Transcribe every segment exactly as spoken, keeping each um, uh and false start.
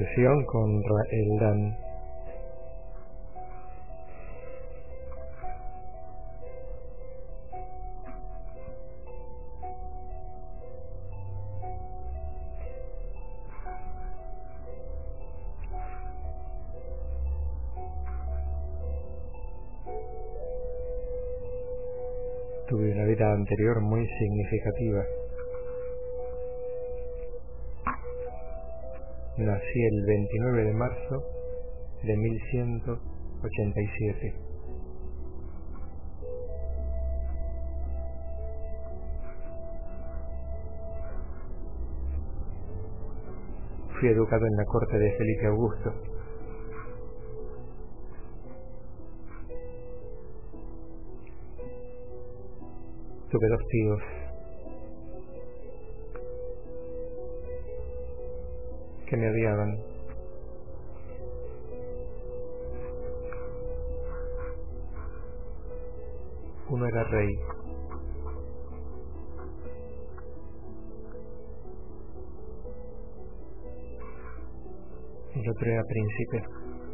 sucesión con Raeldan. Tuve una vida anterior muy significativa. Nací el veintinueve de marzo de mil ciento ochenta y siete. Fui educado en la corte de Felipe Augusto. Tuve dos tíos que me odiaban. Uno era rey y el otro era príncipe.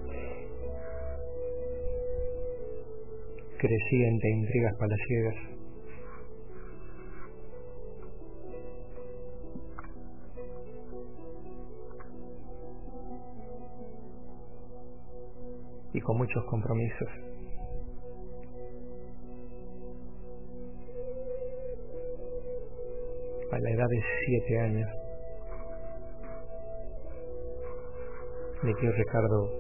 Crecí entre intrigas palaciegas. Y con muchos compromisos. A la edad de siete años, mi tío Ricardo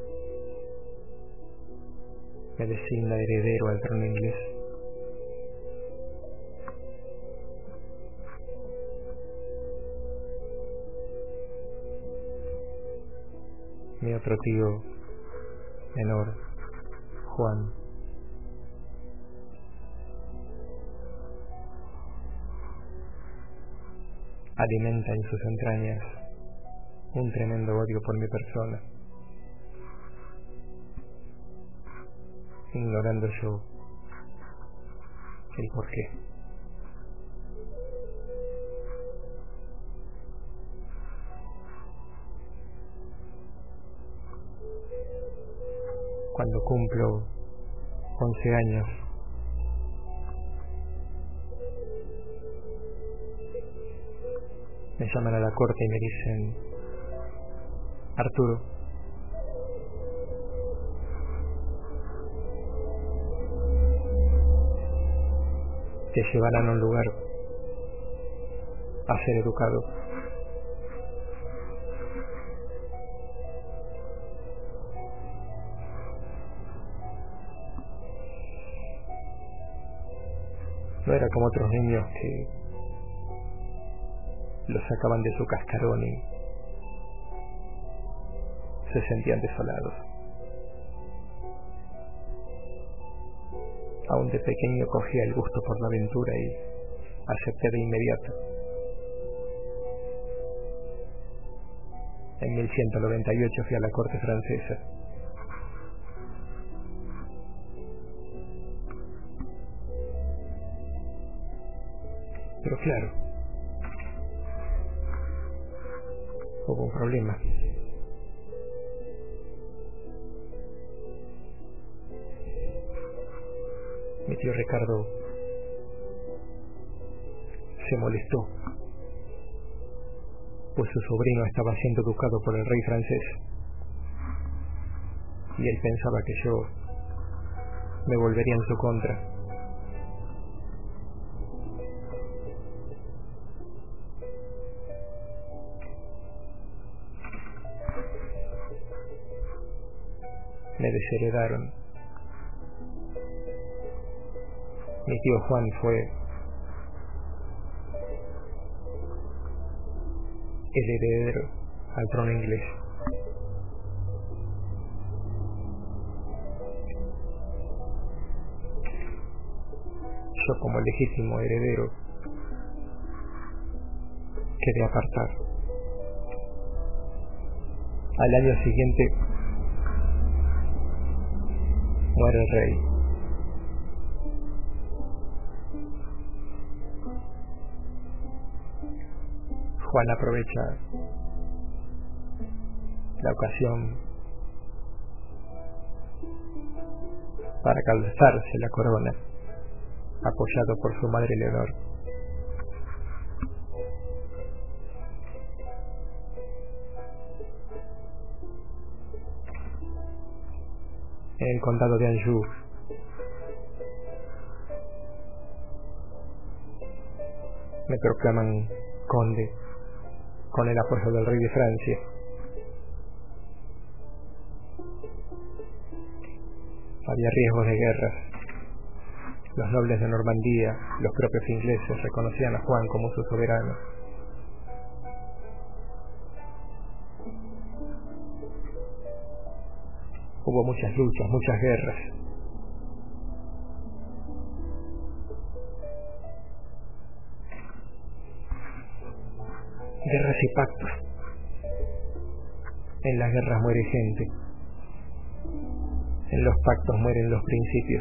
me designa heredero al trono inglés. Mi otro tío menor, Juan, alimenta en sus entrañas un tremendo odio por mi persona, ignorando yo el porqué. Cuando cumplo once años, me llaman a la corte y me dicen: Arturo, te llevarán a un lugar a ser educado. No era como otros niños que los sacaban de su cascarón y se sentían desolados. Aún de pequeño cogía el gusto por la aventura y acepté de inmediato. En mil ciento noventa y ocho fui a la corte francesa. Pero claro, hubo un problema. Mi tío Ricardo se molestó, pues su sobrino estaba siendo educado por el rey francés y él pensaba que yo me volvería en su contra. Me desheredaron. Mi tío Juan fue el heredero al trono inglés. Yo, como legítimo heredero, quedé apartar. Al año siguiente muere el rey. Juan aprovecha la ocasión para calzarse la corona, apoyado por su madre Leonor. En el condado de Anjou, me proclaman conde con el apoyo del rey de Francia. Había riesgos de guerra. Los nobles de Normandía, los propios ingleses, reconocían a Juan como su soberano. Hubo muchas luchas, muchas guerras. Guerras y pactos. En las guerras muere gente. En los pactos mueren los principios.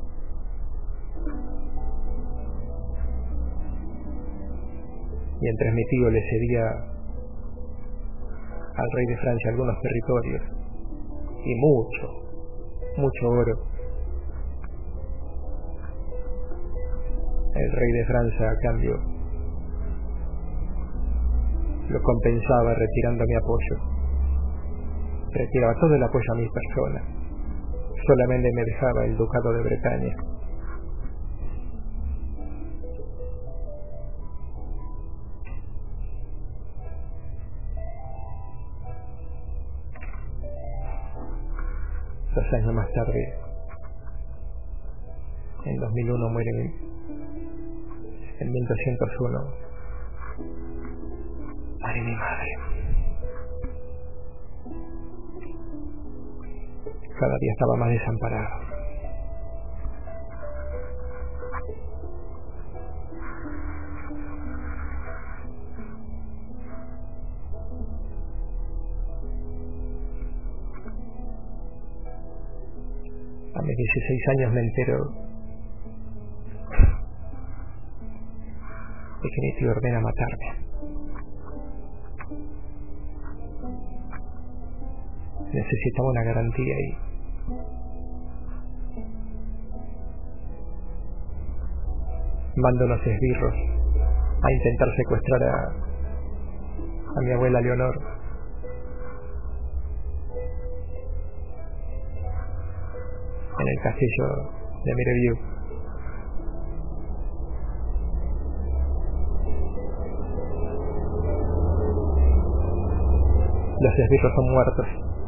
Mientras mi tío le cedía al rey de Francia algunos territorios y mucho, mucho oro, el rey de Francia a cambio lo compensaba retirando mi apoyo. Retiraba todo el apoyo a mi persona. Solamente me dejaba el ducado de Bretaña. Dos años más tarde, en dos mil uno, muere mi, en mil doscientos uno, muere mi madre. Cada día estaba más desamparado. A mis dieciséis años me entero de que mi tío ordena matarme. Necesitaba una garantía y mando unos esbirros a intentar secuestrar a, a mi abuela Leonor. En el castillo de Mireview. Los esbirros son muertos.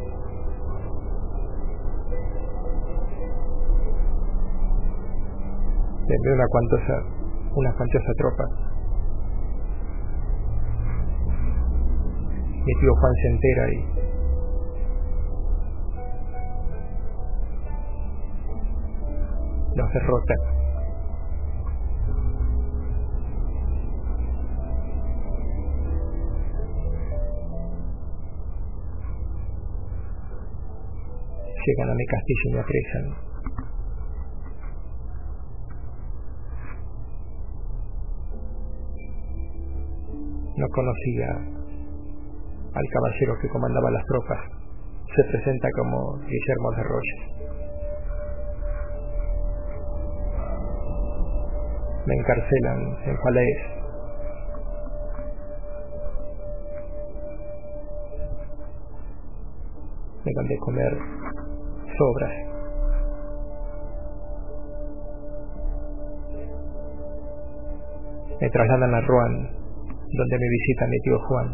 Le envió una cuantosa, una cuantiosa tropa. Mi tío Juan se entera y los derrota. Llegan a mi castillo y me apresan. No conocía al caballero que comandaba las tropas. Se presenta como Guillermo de Roches. Me encarcelan en Falaise. Me dan de comer sobras. Me trasladan a Rouen, donde me visita mi tío Juan,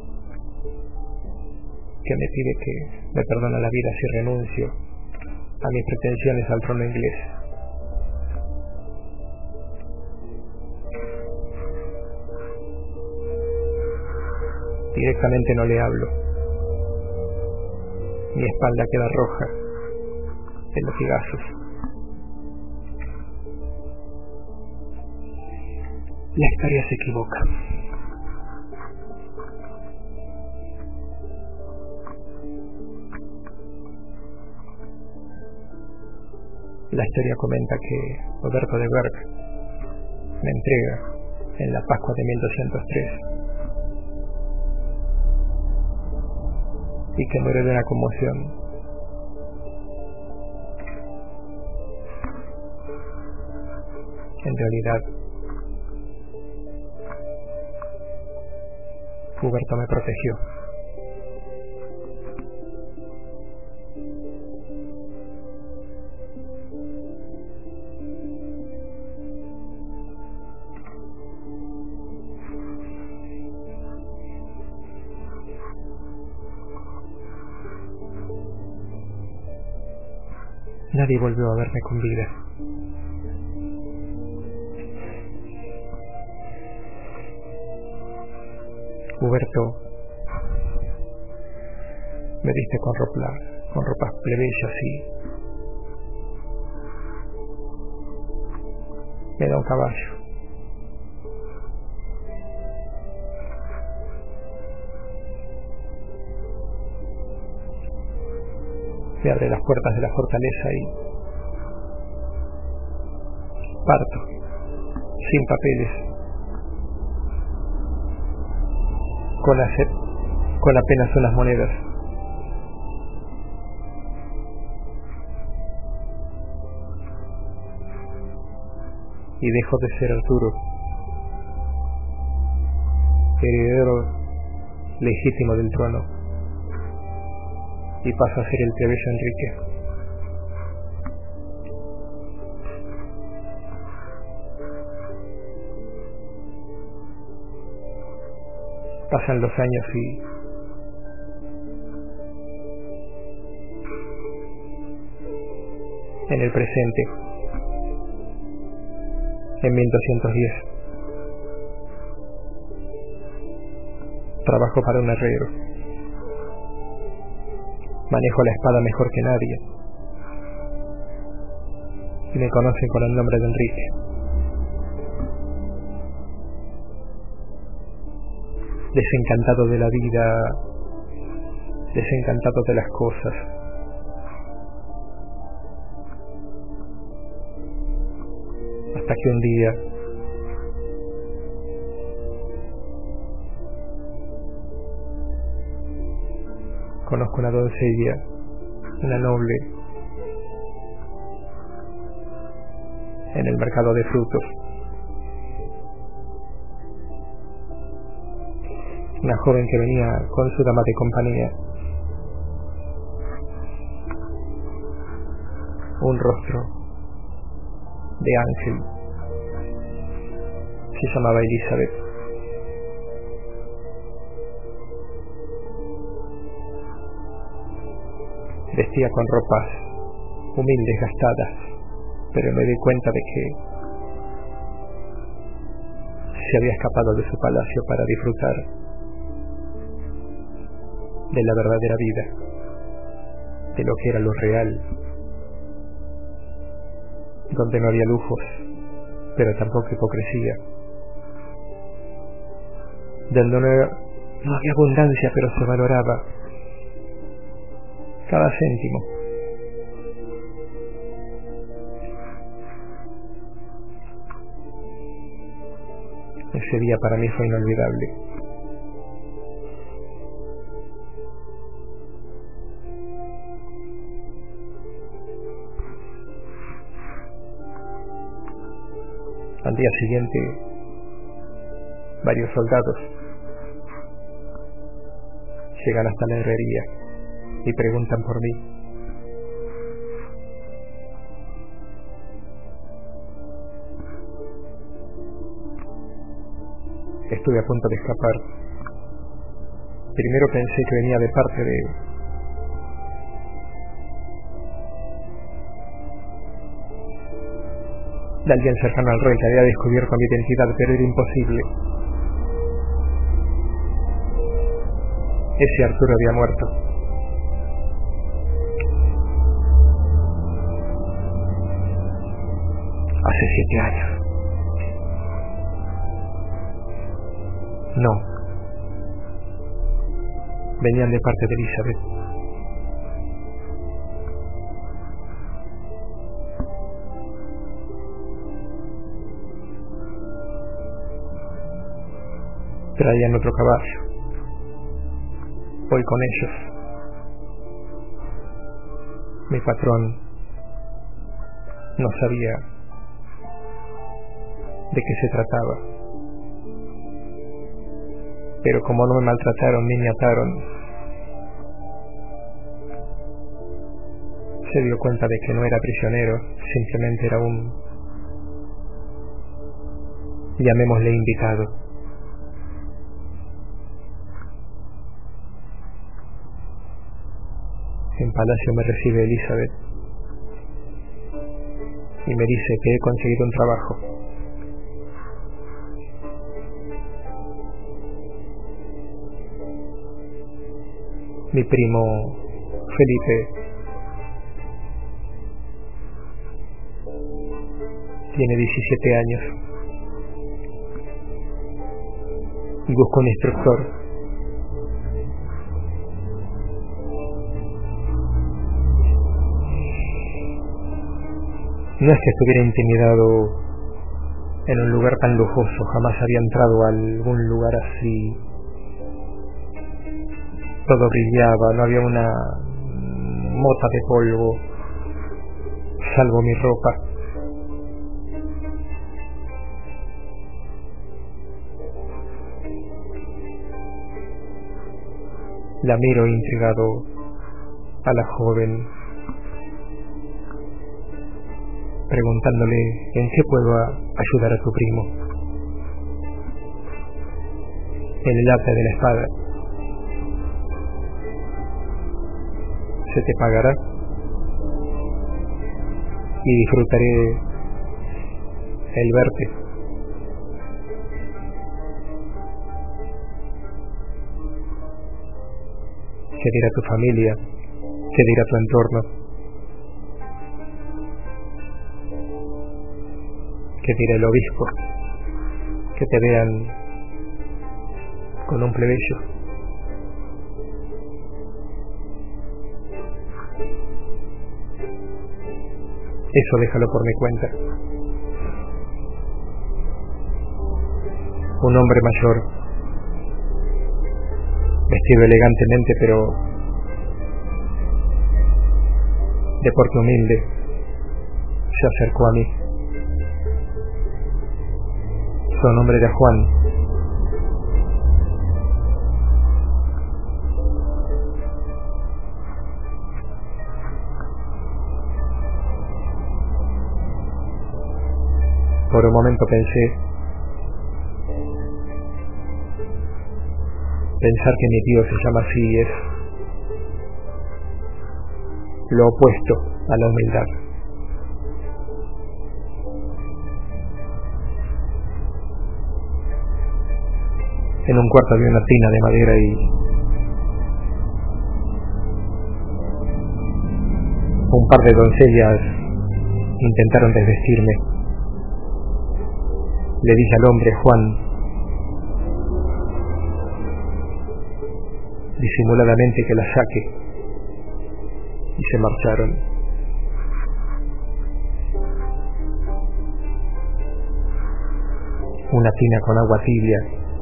que me pide que me perdone la vida si renuncio a mis pretensiones al trono inglés. Directamente no le hablo. Mi espalda queda roja de latigazos. La historia se equivoca. La historia comenta que Roberto de Berg me entrega en la Pascua de mil doscientos tres y que muere de una conmoción. En realidad, Huberto me protegió. Nadie volvió a verme con vida. Huberto me viste con ropa, con ropas plebeyas y me da un caballo. Me abre las puertas de la fortaleza y parto, sin papeles, con, hacer, con apenas unas monedas. Y dejo de ser Arturo, heredero legítimo del trono, y paso a ser el plebeyo Enrique. Pasan los años y en el presente, en mil doscientos diez, trabajo para un herrero. Manejo la espada mejor que nadie y me conocen con el nombre de Enrique. Desencantado de la vida, desencantado de las cosas. Hasta que un día conozco una doncella, una noble, en el mercado de frutos. Una joven que venía con su dama de compañía. Un rostro de ángel. Se llamaba Elizabeth. Vestía con ropas humildes, gastadas, pero me di cuenta de que se había escapado de su palacio para disfrutar de la verdadera vida, de lo que era lo real, donde no había lujos, pero tampoco hipocresía, donde no, no había abundancia, pero se valoraba cada céntimo. Ese día para mí fue inolvidable. Al día siguiente, varios soldados llegan hasta la herrería y preguntan por mí. Estuve a punto de escapar. Primero pensé que venía de parte de de alguien cercano al rey que había descubierto mi identidad, pero era imposible. Ese Arturo había muerto. Hace siete años. No. Venían de parte de Elizabeth. Traían otro caballo. Voy con ellos. Mi patrón no sabía de qué se trataba, pero como no me maltrataron ni me ataron, se dio cuenta de que no era prisionero, simplemente era un, llamémosle, invitado. En Palacio me recibe Elizabeth y me dice que he conseguido un trabajo. Mi primo Felipe tiene diecisiete años y busca un instructor. No es que estuviera intimidado en un lugar tan lujoso, jamás había entrado a algún lugar así. Todo brillaba, no había una mota de polvo, salvo mi ropa. La miro intrigado a la joven, preguntándole en qué puedo ayudar a tu primo. En el arte de la espada. Se te pagará y disfrutaré el verte. ¿Qué dirá tu familia? ¿Qué dirá tu entorno? ¿Qué dirá el obispo? Que te vean con un plebeyo. Eso déjalo por mi cuenta. Un hombre mayor, vestido elegantemente pero de porte humilde, se acercó a mí. Su nombre era Juan. Por un momento pensé, pensar que mi tío se llama así es lo opuesto a la humildad. En un cuarto había una tina de madera y un par de doncellas intentaron desvestirme. Le dije al hombre, Juan, disimuladamente, que la saque, y se marcharon. Una tina con agua tibia.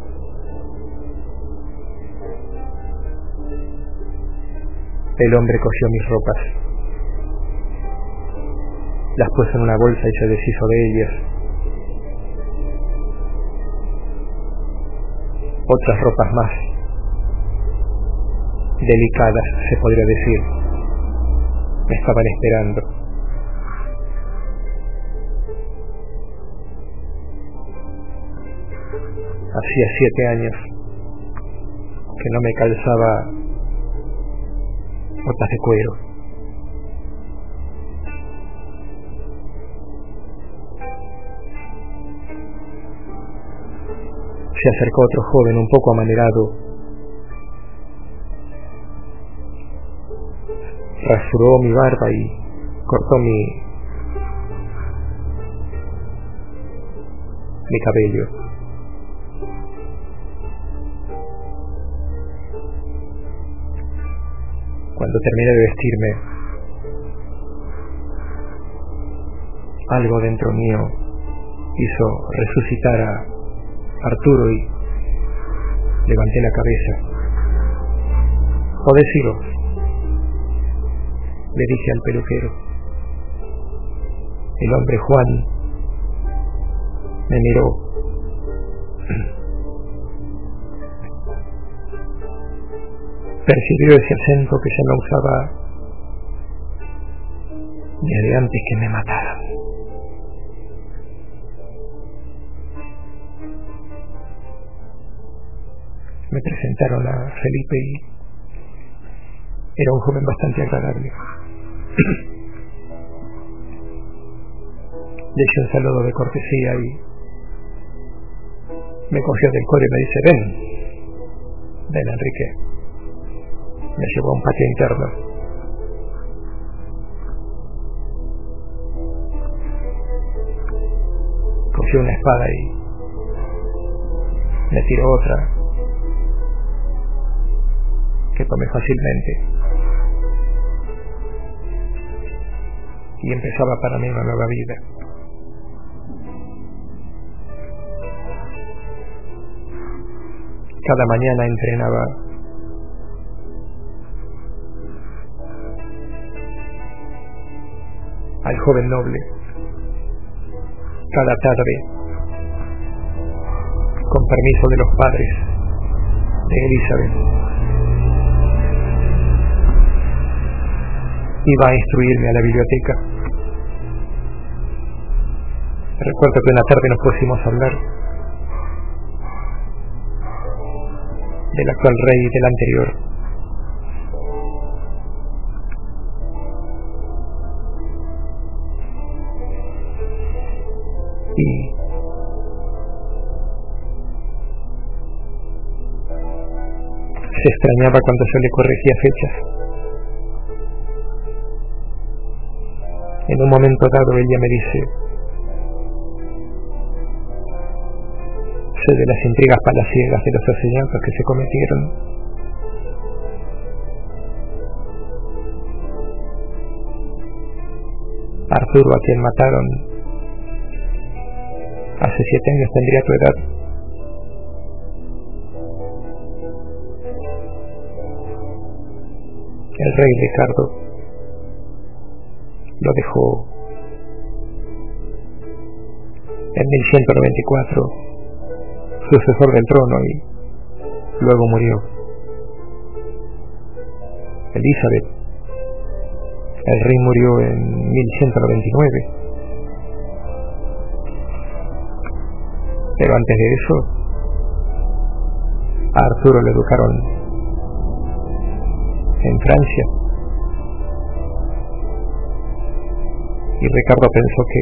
El hombre cogió mis ropas, las puso en una bolsa y se deshizo de ellas. Otras ropas más, delicadas, se podría decir, me estaban esperando. Hacía siete años que no me calzaba botas de cuero. Se acercó otro joven un poco amanerado, rasuró mi barba y cortó mi mi cabello. Cuando terminé de vestirme, algo dentro mío hizo resucitar a Arturo y levanté la cabeza. Podés iros, le dije al peluquero. El hombre Juan me miró. Percibió ese acento que ya no usaba desde antes que me mataran. Me presentaron a Felipe y era un joven bastante agradable. Le hice un saludo de cortesía y me cogió del cuello y me dice: ven, ven Enrique. Me llevó a un patio interno. Cogió una espada y me tiró otra que tomé fácilmente. Y empezaba para mí una nueva vida. Cada mañana entrenaba al joven noble. Cada tarde, con permiso de los padres de Elizabeth, iba a instruirme a la biblioteca. Recuerdo que una tarde nos pusimos a hablar del actual rey y del anterior. Y se extrañaba cuando yo le corregía fechas. En un momento dado ella me dice: sé de las intrigas palaciegas de los asesinatos que se cometieron. Arturo, a quien mataron hace siete años, tendría tu edad. El rey Ricardo lo dejó en mil ciento noventa y cuatro, sucesor del trono, y luego murió. Elizabeth, el rey, murió en mil ciento noventa y nueve. Pero antes de eso, a Arturo lo educaron en Francia. Y Ricardo pensó que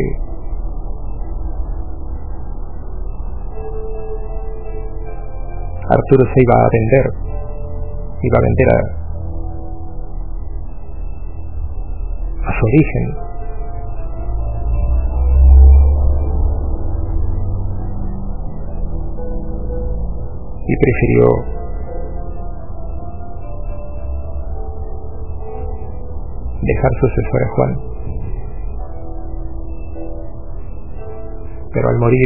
Arturo se iba a vender, iba a vender a, a su origen. Y prefirió dejar sucesor a Juan. Pero al morir,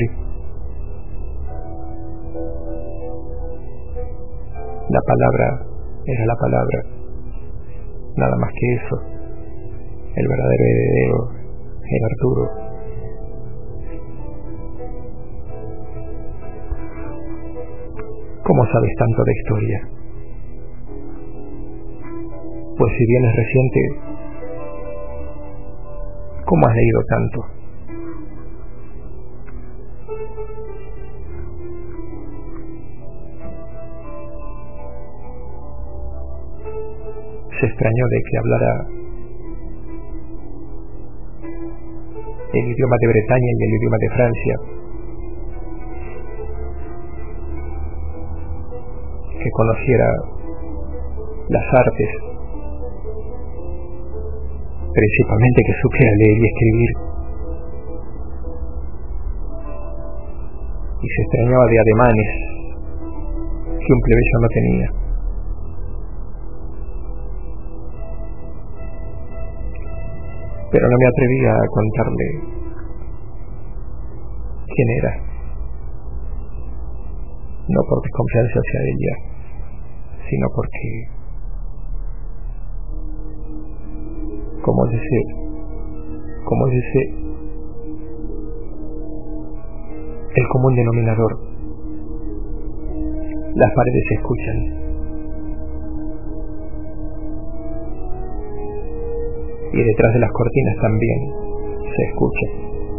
la palabra era la palabra, nada más que eso. El verdadero heredero era Arturo. ¿Cómo sabes tanto de historia? Pues si bien es reciente, ¿cómo has leído tanto? Se extrañó de que hablara el idioma de Bretaña y el idioma de Francia, que conociera las artes, principalmente que supiera leer y escribir, y se extrañaba de ademanes que un plebeyo no tenía. Pero no me atrevía a contarle quién era, no por desconfianza hacia ella, sino porque como ese, como ese, el común denominador. Las paredes se escuchan. Y detrás de las cortinas también se escucha.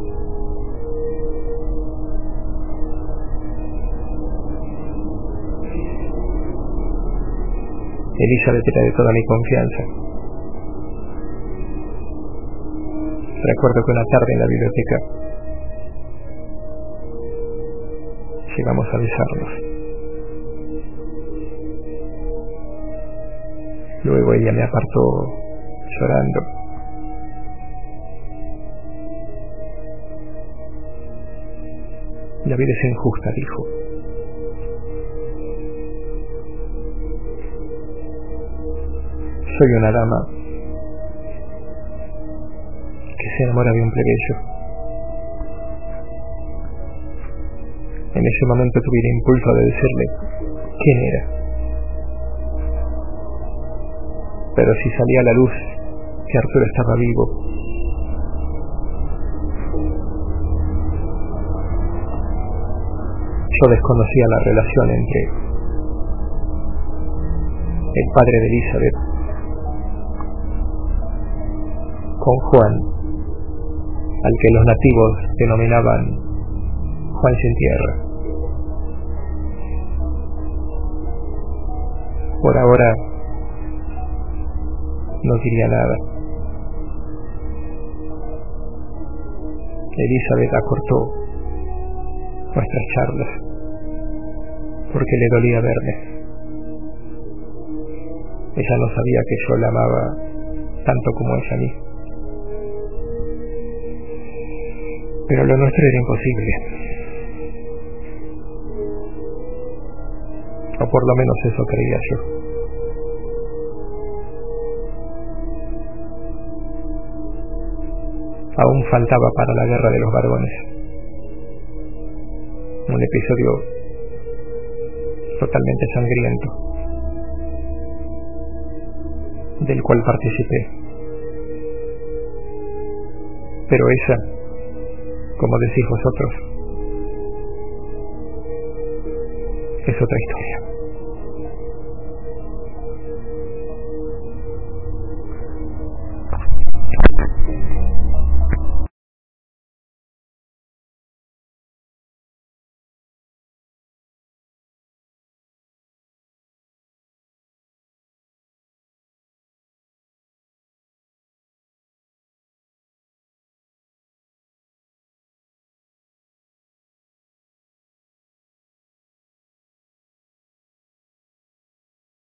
Elizabeth era de toda mi confianza. Recuerdo que una tarde en la biblioteca llegamos a besarnos. Luego ella me apartó llorando. La vida es injusta, dijo. Soy una dama que se enamora de un plebeyo. En ese momento tuve el impulso de decirle quién era. Pero si salía a la luz que Arturo estaba vivo, yo desconocía la relación entre el padre de Elizabeth con Juan, al que los nativos denominaban Juan sin tierra. Por ahora no diría nada. Elizabeth acortó nuestras charlas porque le dolía verme. Ella no sabía que yo la amaba tanto como ella a mí. Pero lo nuestro era imposible. O por lo menos eso creía yo. Aún faltaba para la guerra de los varones un episodio totalmente sangriento del cual participé. Pero esa, como decís vosotros, es otra historia.